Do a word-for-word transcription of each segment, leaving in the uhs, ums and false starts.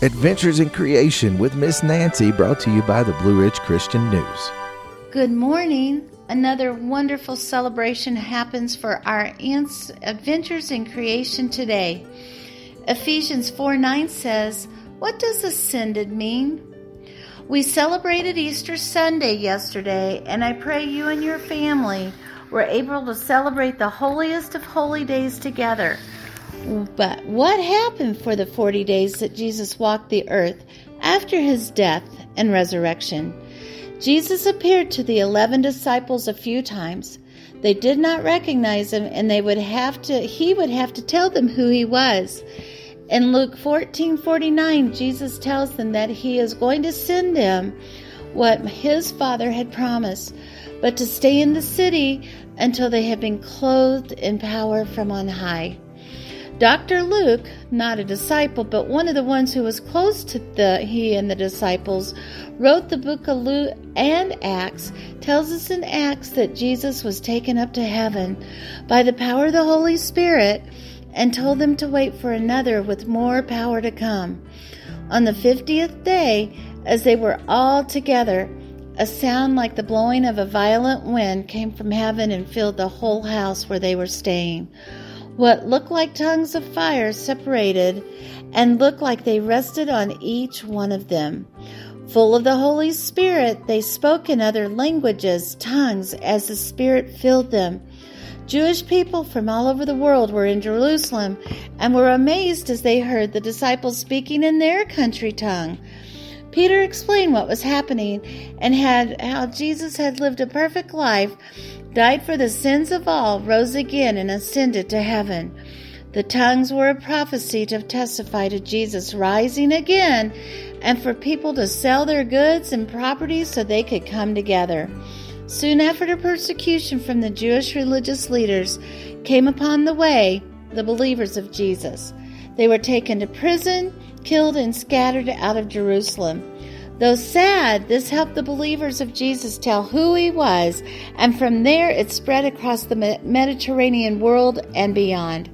Adventures in Creation with Miss Nancy, brought to you by the Blue Ridge Christian News. Good morning. Another wonderful celebration happens for our aunt's Adventures in Creation today. Ephesians four nine says, "What does ascended mean?" We celebrated Easter Sunday yesterday, and I pray you and your family were able to celebrate the holiest of holy days together. But what happened for the forty days that Jesus walked the earth after his death and resurrection? Jesus appeared to the eleven disciples a few times. They did not recognize him, and they would have to he would have to tell them who he was. In Luke fourteen forty-nine, Jesus tells them that he is going to send them what his Father had promised, but to stay in the city until they had been clothed in power from on high. Doctor Luke, not a disciple, but one of the ones who was close to the he and the disciples, wrote the book of Luke and Acts, tells us in Acts that Jesus was taken up to heaven by the power of the Holy Spirit and told them to wait for another with more power to come. On the fiftieth day, as they were all together, a sound like the blowing of a violent wind came from heaven and filled the whole house where they were staying. What looked like tongues of fire separated and looked like they rested on each one of them. Full of the Holy Spirit, they spoke in other languages, tongues, as the Spirit filled them. Jewish people from all over the world were in Jerusalem and were amazed as they heard the disciples speaking in their country tongue. Peter explained what was happening and had how Jesus had lived a perfect life, died for the sins of all, rose again, and ascended to heaven. The tongues were a prophecy to testify to Jesus rising again and for people to sell their goods and properties so they could come together. Soon after the persecution from the Jewish religious leaders came upon the way, the believers of Jesus. They were taken to prison, killed, and scattered out of Jerusalem. Though sad, this helped the believers of Jesus tell who he was, and from there it spread across the Mediterranean world and beyond.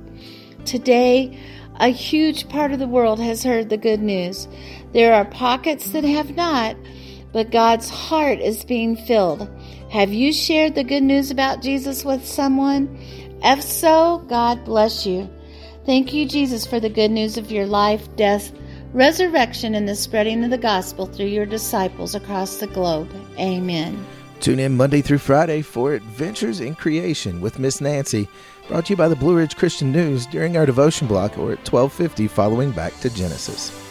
Today, a huge part of the world has heard the good news. There are pockets that have not, but God's heart is being filled. Have you shared the good news about Jesus with someone? If so, God bless you. Thank you, Jesus, for the good news of your life, death, resurrection, and the spreading of the gospel through your disciples across the globe. Amen. Tune in Monday through Friday for Adventures in Creation with Miss Nancy, brought to you by the Blue Ridge Christian News during our devotion block or at twelve fifty following Back to Genesis.